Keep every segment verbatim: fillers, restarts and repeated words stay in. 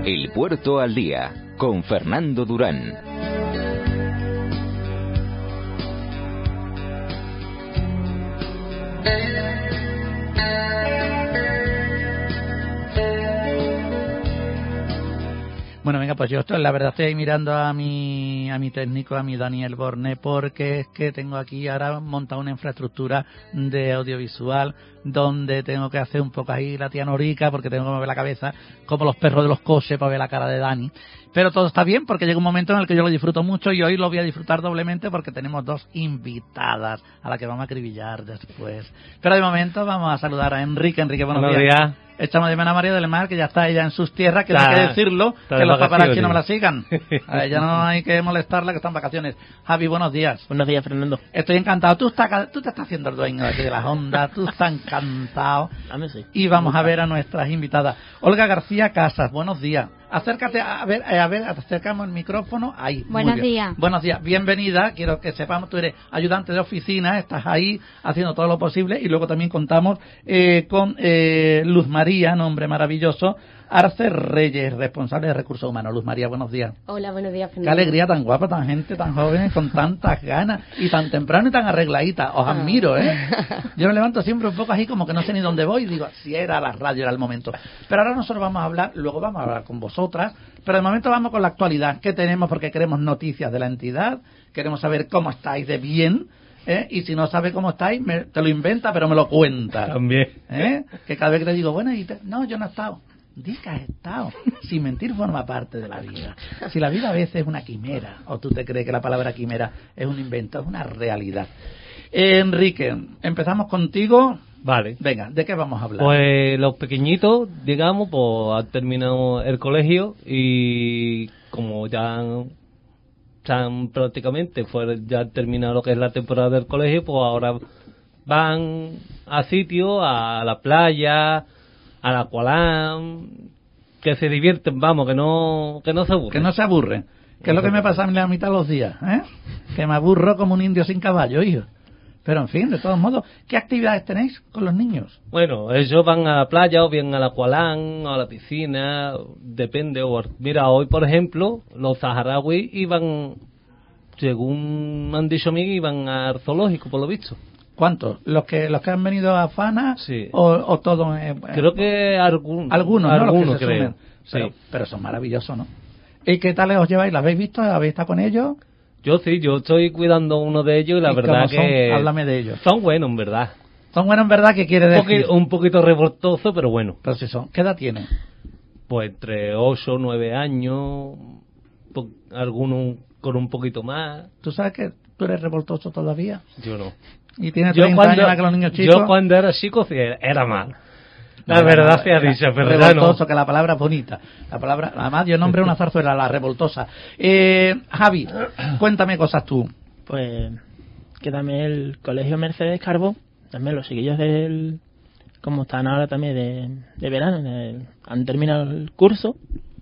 El Puerto al Día, con Fernando Durán. Bueno, venga, pues yo estoy, la verdad estoy mirando a mi a mi técnico, a mi Daniel Borne, porque es que tengo aquí ahora montado una infraestructura de audiovisual donde tengo que hacer un poco ahí la tía Norica, porque tengo que mover la cabeza como los perros de los coches para ver la cara de Dani. Pero todo está bien porque llega un momento en el que yo lo disfruto mucho y hoy lo voy a disfrutar doblemente porque tenemos dos invitadas a las que vamos a acribillar después. Pero de momento vamos a saludar a Enrique. Enrique, buenos, buenos días. días. Echamos de menos a María del Mar, que ya está ella en sus tierras, que no hay que decirlo, que los paparazzi no me la sigan. A ella no hay que molestarla, que está en vacaciones. Javi, buenos días. Buenos días, Fernando. Estoy encantado. Tú, estás, tú te estás haciendo el dueño de aquí de las ondas, tú estás encantado. A mí sí. Y vamos a ver a nuestras invitadas. Olga García Casas, buenos días. Acércate, a ver, a ver, acercamos el micrófono. Ahí. Buenos días. Buenos días. Bienvenida. Quiero que sepamos, tú eres ayudante de oficina, estás ahí haciendo todo lo posible. Y luego también contamos eh, con eh, Luz María, nombre maravilloso, Arce Reyes, responsable de Recursos Humanos. Luz María, buenos días. Hola, buenos días, Fernando. Qué alegría, tan guapa, tan gente, tan joven, con tantas ganas, y tan temprano y tan arregladita. Os admiro, ¿eh? Yo me levanto siempre un poco así, como que no sé ni dónde voy, y digo, si era la radio, era el momento. Pero ahora nosotros vamos a hablar, luego vamos a hablar con vosotras, pero de momento vamos con la actualidad. ¿Qué tenemos? Porque queremos noticias de la entidad, queremos saber cómo estáis de bien, ¿eh? Y si no sabes cómo estáis, me, te lo inventa, pero me lo cuenta. También. ¿Eh? Que cada vez que te digo, bueno, y te, no, yo no he estado. Di que has estado. Si mentir forma parte de la vida. Si la vida a veces es una quimera, o tú te crees que la palabra quimera es un invento, es una realidad. Eh, Enrique, empezamos contigo. Vale. Venga, ¿de qué vamos a hablar? Pues los pequeñitos, digamos, pues han terminado el colegio y como ya han, ya han prácticamente fue, ya han terminado lo que es la temporada del colegio, pues ahora van a sitios, a la playa, al Aqualán, que se divierten, vamos, que no que no se aburren. Que no se aburren. Que es lo que me pasa a mí la mitad de los días, ¿eh? Que me aburro como un indio sin caballo, hijo. Pero en fin, de todos modos, ¿qué actividades tenéis con los niños? Bueno, ellos van a la playa o bien al Aqualán o a la piscina, depende. O, mira, hoy por ejemplo, los saharauis iban, según me han dicho a mí, iban al zoológico, por lo visto. ¿Cuántos? ¿Los que los que han venido a Fana? Sí. ¿O, o todos? Eh, creo que algún, algunos, ¿no? algunos, que creo. Sí. Pero, pero son maravillosos, ¿no? ¿Y qué tal os lleváis? ¿La habéis visto? ¿Habéis estado con ellos? Yo sí, yo estoy cuidando uno de ellos y la ¿Y verdad cómo son? que... Háblame de ellos. Son buenos, en verdad. ¿Son buenos en verdad? ¿Qué quiere decir? Un poquito, un poquito revoltoso, pero bueno. Pero si son. ¿Qué edad tienen? Pues entre ocho, nueve años, po- algunos con un poquito más. ¿Tú sabes que tú eres revoltoso todavía? Yo no. ¿Y tienes Yo treinta cuando, años más que los niños chicos? yo cuando era chico sí, era mal. La No, verdad no, sea era dicha, pero ya revoltoso, no. que la palabra es bonita. La palabra, además yo nombré una zarzuela, la revoltosa. Eh, Javi, cuéntame cosas tú. Pues que también el colegio Mercedes Carbó, también los chiquillos del, como están ahora también de, de verano, de, han terminado el curso,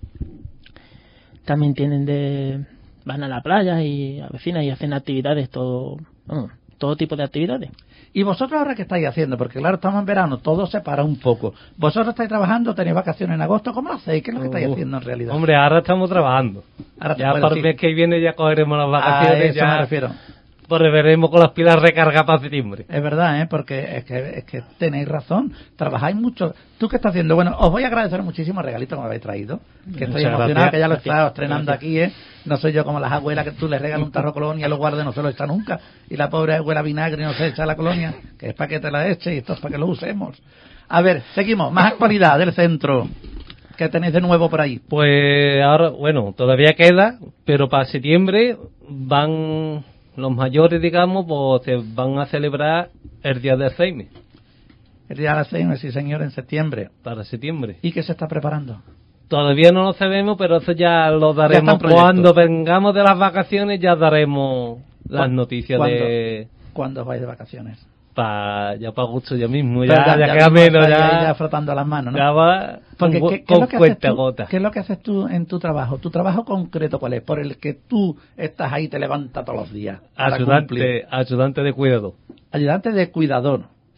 también tienen de, van a la playa y a vecinas y hacen actividades, todo, vamos, todo tipo de actividades. ¿Y vosotros ahora qué estáis haciendo? Porque claro, estamos en verano, todo se para un poco. ¿Vosotros estáis trabajando? ¿Tenéis vacaciones en agosto? ¿Cómo lo hacéis? ¿Qué es lo que estáis Uh, haciendo en realidad? Hombre, ahora estamos trabajando. Ahora, Ya bueno, para sí. el mes que viene ya cogeremos las A vacaciones. eso ya me refiero. Pues veremos con las pilas recargadas para septiembre. Es verdad, ¿eh? Porque es que, es que tenéis razón. Trabajáis mucho. ¿Tú qué estás haciendo? Bueno, os voy a agradecer muchísimo el regalito que me habéis traído. Que estoy Muchas emocionado, gracias. que ya lo Gracias. estás estrenando Gracias. aquí, ¿eh? No soy yo como las abuelas que tú le regalas un tarro de colonia, lo guardas, no se lo echa nunca. Y la pobre abuela vinagre no se echa la colonia, que es para que te la eche y esto es para que lo usemos. A ver, seguimos. Más actualidad del centro. ¿Qué tenéis de nuevo por ahí? Pues ahora, bueno, todavía queda, pero para septiembre van los mayores, digamos, pues se van a celebrar el Día de Alzheimer. El día de las seis, sí señor, en septiembre. Para septiembre. ¿Y qué se está preparando? Todavía no lo sabemos, pero eso ya lo Ya está en daremos proyecto. cuando vengamos de las vacaciones, ya daremos las ¿Cuándo? noticias ¿Cuándo? de ¿Cuándo os vais de vacaciones? pa, ya para gusto ya mismo, Pero ya, ya, ya queda mismo menos, estáis ahí ya, ya frotando las manos, ¿no? ya va Porque con, ¿qué, qué con es lo que haces cuenta tú, gota. ¿qué es lo que haces tú en tu trabajo? ¿Tu trabajo concreto cuál es? Por el que tú estás ahí, te levantas todos los días. para cumplir. Ayudante, ayudante de cuidado. Ayudante de cuidador.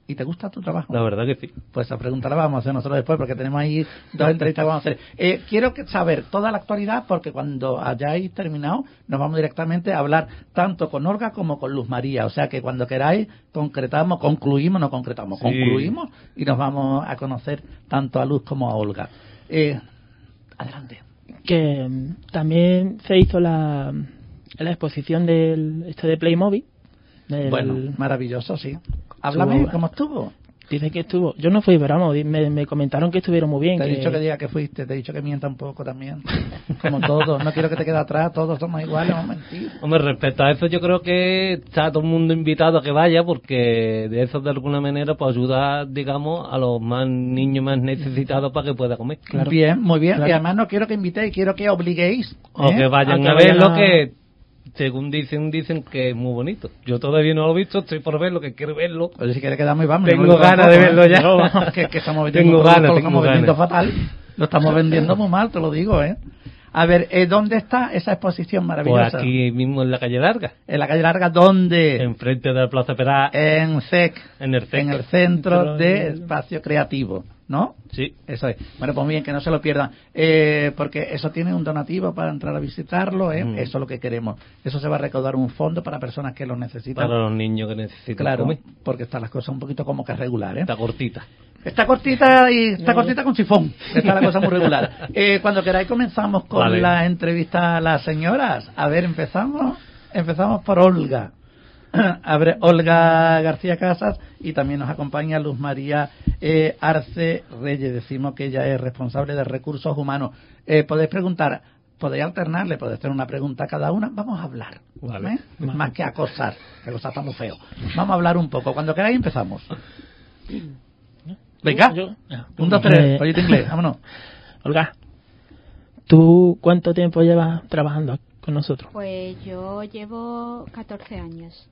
¿Y te gusta tu trabajo? La verdad que sí. Pues esa pregunta la vamos a hacer nosotros después, porque tenemos ahí dos entrevistas que vamos a hacer. Eh, quiero que saber toda la actualidad, porque cuando hayáis terminado nos vamos directamente a hablar tanto con Olga como con Luz María. O sea que cuando queráis concretamos, concluimos, no concretamos, sí. concluimos y nos vamos a conocer tanto a Luz como a Olga. Eh, adelante. Que um, también se hizo la, la exposición del esto de Playmobil. Del, bueno, maravilloso, sí. Háblame, ¿cómo estuvo? Dice que estuvo. Yo no fui, pero vamos, me, me comentaron que estuvieron muy bien. Te he que... dicho que diga que fuiste, te he dicho que mienta un poco también. Como todos, no quiero que te quede atrás, todos somos iguales, vamos a mentir. Hombre, respecto a eso yo creo que está todo el mundo invitado a que vaya, porque de eso de alguna manera pues ayuda, digamos, a los más niños más necesitados para que pueda comer. Claro. Bien, muy bien. Claro. Y además no quiero que invitéis, quiero que obliguéis. ¿eh? O que vayan a, a ver vayan lo a... que... Según dicen, dicen que es muy bonito. Yo todavía no lo he visto, estoy por verlo, que quiero verlo. Oye, si quieres quedarme y vamos. Tengo no ganas de verlo ya. No, que, que estamos vendiendo Tengo productos, ganas, lo tengo estamos vendiendo ganas. fatal. Lo estamos vendiendo muy mal, te lo digo, ¿eh? A ver, eh, ¿dónde está esa exposición maravillosa? Pues aquí mismo en la calle Larga. En la calle Larga, ¿dónde? Enfrente de la Plaza Perá. En C E C. En el C E C. En el Centro Pero- de Espacio Creativo, ¿no? Sí. Eso es. Bueno, pues muy bien, que no se lo pierdan. Eh, porque eso tiene un donativo para entrar a visitarlo, ¿eh? Mm. Eso es lo que queremos. Eso se va a recaudar un fondo para personas que lo necesitan. Para los niños que necesitan Claro, comer. porque están las cosas un poquito como que regular, ¿eh? Está cortita. Está cortita y está cortita con sifón. Está la cosa muy regular. Eh, cuando queráis comenzamos con Vale. la entrevista a las señoras. A ver, empezamos. Empezamos por Olga. A ver, Olga García Casas, y también nos acompaña Luz María eh, Arce Reyes. Decimos que ella es responsable de recursos humanos. Eh, podéis preguntar, podéis alternarle, podéis hacer una pregunta a cada una. Vamos a hablar, Vale. ¿eh? Más que acosar, que acosar está muy feo. Vamos a hablar un poco. Cuando queráis empezamos. Venga, Yo- un, dos, tres, Eh, proyecto inglés, vámonos. Olga, ¿tú cuánto tiempo llevas trabajando con nosotros? Pues yo llevo catorce años.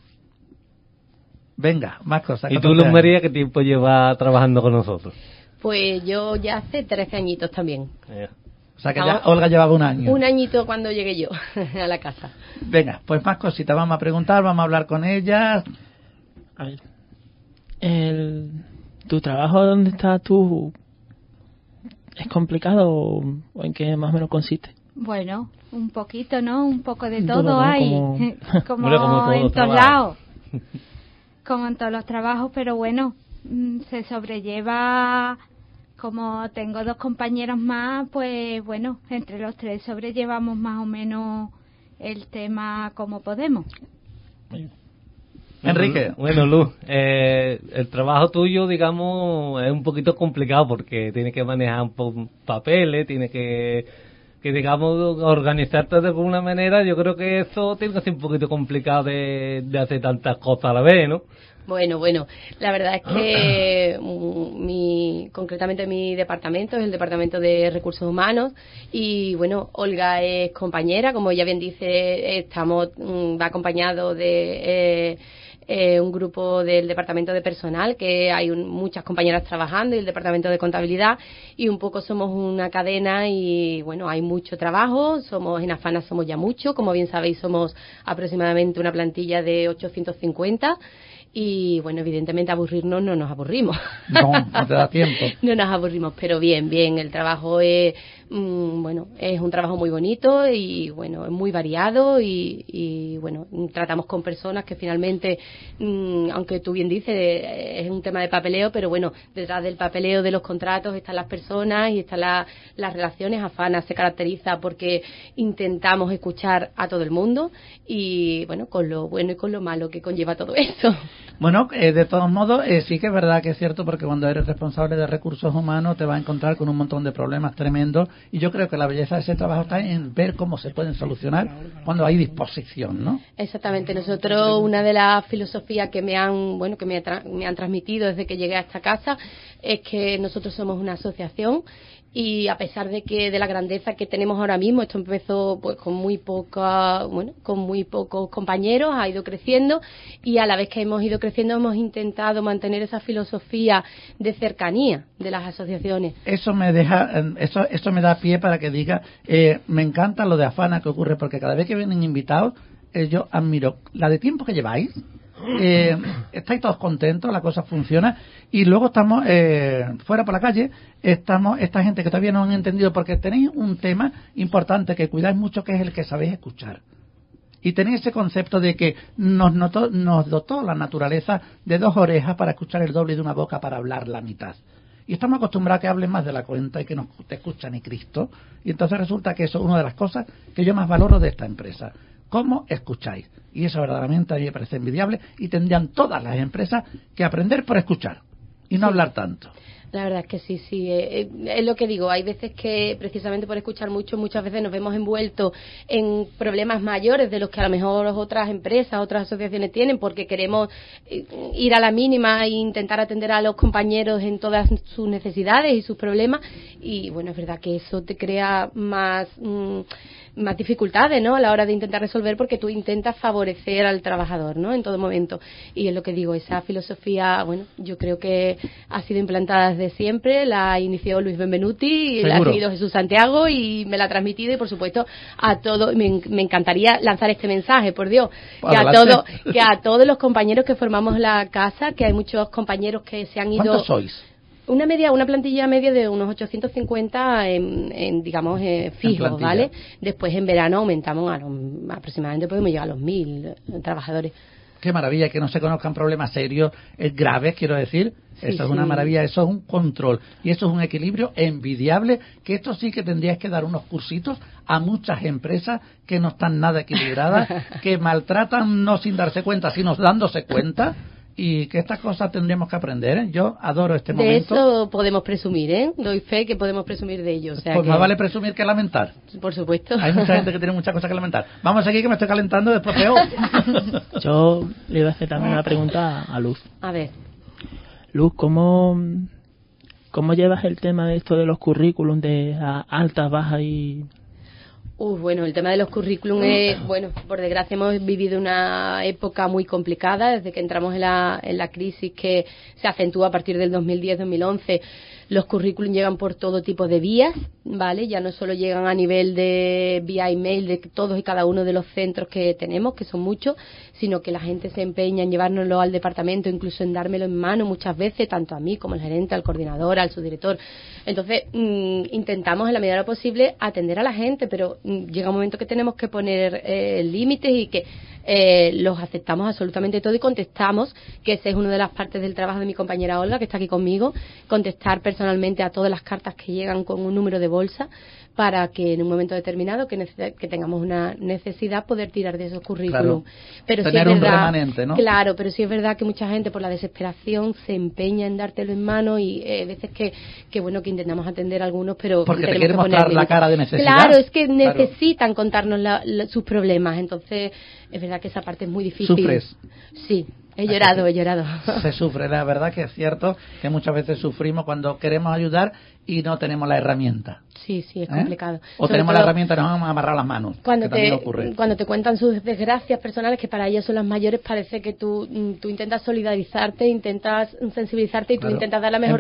Venga, más cosas. ¿Y tú, catorce Luz años. María, qué tiempo llevas trabajando con nosotros? Pues yo ya hace trece añitos también. Eh, O sea que ya Vamos. Olga llevaba un año. Un añito cuando llegué yo a la casa. Venga, pues más cositas, vamos a preguntar, vamos a hablar con ellas. A ver, el, ¿tu trabajo donde estás tú es complicado o, o en qué más o menos consiste? Bueno, un poquito, ¿no? Un poco de Un todo todo, ¿no? hay. Como- Como, Hombre, como todos en los todos trabajos. lados. Como en todos los trabajos, pero bueno, mm, se sobrelleva. Como tengo dos compañeros más, pues bueno, entre los tres sobrellevamos más o menos el tema como podemos. Enrique. Bueno, Luz, eh, el trabajo tuyo, digamos, es un poquito complicado porque tienes que manejar un po- papeles, tienes que, que, digamos, organizarte de alguna manera. Yo creo que eso tiene que ser un poquito complicado de, de hacer tantas cosas a la vez, ¿no? Bueno, bueno, la verdad es que mm, mi, concretamente mi departamento es el Departamento de Recursos Humanos y bueno, Olga es compañera, como ya bien dice, estamos mm, va acompañado de eh, eh, un grupo del Departamento de Personal, que hay un- muchas compañeras trabajando, y el Departamento de Contabilidad, y un poco somos una cadena y bueno, hay mucho trabajo, somos en Afana somos ya mucho, como bien sabéis somos aproximadamente una plantilla de ochocientos cincuenta. Y bueno, evidentemente aburrirnos no nos aburrimos. No, no te da tiempo. No nos aburrimos, pero bien, bien. El trabajo es, mm, bueno, es un trabajo muy bonito y bueno, es muy variado y, y bueno, tratamos con personas que finalmente, mm, aunque tú bien dices, eh, es un tema de papeleo, pero bueno, detrás del papeleo de los contratos están las personas y están la- las relaciones. Afana se caracteriza porque intentamos escuchar a todo el mundo y bueno, con lo bueno y con lo malo que conlleva todo eso. Bueno, eh, de todos modos, eh, sí que es verdad que es cierto, porque cuando eres responsable de recursos humanos te vas a encontrar con un montón de problemas tremendos, y yo creo que la belleza de ese trabajo está en ver cómo se pueden solucionar cuando hay disposición, ¿no? Exactamente. Nosotros, una de las filosofías que me han, bueno, que me, ha tra- me han transmitido desde que llegué a esta casa es que nosotros somos una asociación y a pesar de que de la grandeza que tenemos ahora mismo, esto empezó pues con muy poca, bueno, con muy pocos compañeros, ha ido creciendo y a la vez que hemos ido creciendo hemos intentado mantener esa filosofía de cercanía de las asociaciones. Eso me deja, eh, eso, eso me da pie para que diga, eh, me encanta lo de Afana que ocurre, porque cada vez que vienen invitados, eh, yo admiro la de tiempo que lleváis, eh, estáis todos contentos, la cosa funciona, y luego estamos eh, fuera por la calle, estamos esta gente que todavía no han entendido, porque tenéis un tema importante que cuidáis mucho, que es el que sabéis escuchar. Y tenéis ese concepto de que nos, notó, nos dotó la naturaleza de dos orejas para escuchar el doble y de una boca para hablar la mitad. Y estamos acostumbrados a que hablen más de la cuenta y que no te escucha ni Cristo. Y entonces resulta que eso es una de las cosas que yo más valoro de esta empresa. ¿Cómo escucháis? Y eso verdaderamente a mí me parece envidiable, y tendrían todas las empresas que aprender por escuchar y no sí. hablar tanto. La verdad es que sí, sí, eh, eh, es lo que digo, hay veces que precisamente por escuchar mucho, muchas veces nos vemos envueltos en problemas mayores de los que a lo mejor otras empresas, otras asociaciones tienen, porque queremos eh, ir a la mínima e intentar atender a los compañeros en todas sus necesidades y sus problemas, y bueno, es verdad que eso te crea más... Mmm, más dificultades, ¿no?, a la hora de intentar resolver, porque tú intentas favorecer al trabajador, ¿no?, en todo momento. Y es lo que digo, esa filosofía, bueno, yo creo que ha sido implantada desde siempre, la inició Luis Benvenuti, la ha seguido Jesús Santiago y me la ha transmitido, y por supuesto a todos, me, me encantaría lanzar este mensaje, por Dios, que a, todo, que a todos los compañeros que formamos la casa, que hay muchos compañeros que se han ido... ¿Cuántos sois? Una media, una plantilla media de unos ochocientos cincuenta en, en digamos, eh, fijos, ¿vale? Después en verano aumentamos a los, aproximadamente podemos llegar a los mil trabajadores. Qué maravilla, que no se conozcan problemas serios, eh, graves, quiero decir. Sí, eso es sí. una maravilla, eso es un control. Y eso es un equilibrio envidiable, que esto sí que tendrías que dar unos cursitos a muchas empresas que no están nada equilibradas, que maltratan no sin darse cuenta, sino dándose cuenta. Y que estas cosas tendríamos que aprender, ¿eh? Yo adoro este de momento. De eso podemos presumir, ¿eh? Doy fe que podemos presumir de ello. O sea pues que... más vale presumir que lamentar. Por supuesto. Hay mucha gente que tiene muchas cosas que lamentar. Vamos a seguir, que me estoy calentando, después peor. Yo le iba a hacer también una pregunta a Luz. A ver. Luz, ¿cómo, cómo llevas el tema de esto de los currículums de altas, bajas y...? Uh, bueno, el tema de los currículum es, bueno, por desgracia hemos vivido una época muy complicada desde que entramos en la, en la crisis que se acentúa a partir del dos mil diez dos mil once. Los currículum llegan por todo tipo de vías, ¿vale? Ya no solo llegan a nivel de vía email de todos y cada uno de los centros que tenemos, que son muchos, sino que la gente se empeña en llevárnoslo al departamento, incluso en dármelo en mano muchas veces, tanto a mí como al gerente, al coordinador, al subdirector. Entonces, mmm, intentamos en la medida de lo posible atender a la gente, pero mmm, llega un momento que tenemos que poner eh, límites y que eh, los aceptamos absolutamente todo y contestamos, que esa es una de las partes del trabajo de mi compañera Olga, que está aquí conmigo, contestar personalmente a todas las cartas que llegan con un número de bolsa, para que en un momento determinado que, nece- que tengamos una necesidad poder tirar de esos currículum. Claro. Pero tener sí es un verdad, remanente, ¿no? Claro, pero sí es verdad que mucha gente por la desesperación se empeña en dártelo en mano y eh, veces que, que bueno que intentamos atender a algunos, pero porque te tenemos quieren que poner mostrar la límites. cara de necesidad. Claro, es que Claro. necesitan contarnos la, la, sus problemas, entonces es verdad que esa parte es muy difícil. ¿Sufres? Sí. He llorado, he llorado. Se sufre, la verdad que es cierto que muchas veces sufrimos cuando queremos ayudar y no tenemos la herramienta. Sí, sí, es ¿Eh? complicado. O Sobre tenemos todo, la herramienta y nos vamos a amarrar las manos. Cuando que también te, ocurre. cuando te cuentan sus desgracias personales, que para ellos son las mayores, parece que tú, tú intentas solidarizarte, intentas sensibilizarte y tú Claro. intentas dar la mejor